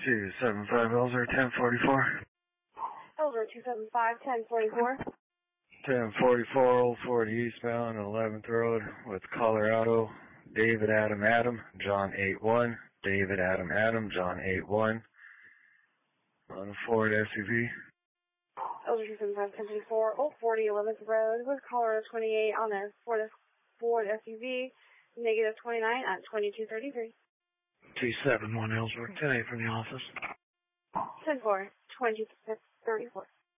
275 Elzer 1044. Elzer 275-1044. 1044 Old Ford eastbound 11th Road with Colorado. David Adam, John 81. David Adam, John 81. On a Ford SUV. Elzer 275-1044 Old Ford 11th Road with Colorado 28 on a Ford SUV. Negative 29 at 2233. 271 Ellsworth, 10-8 from the office. 10-4, 2034.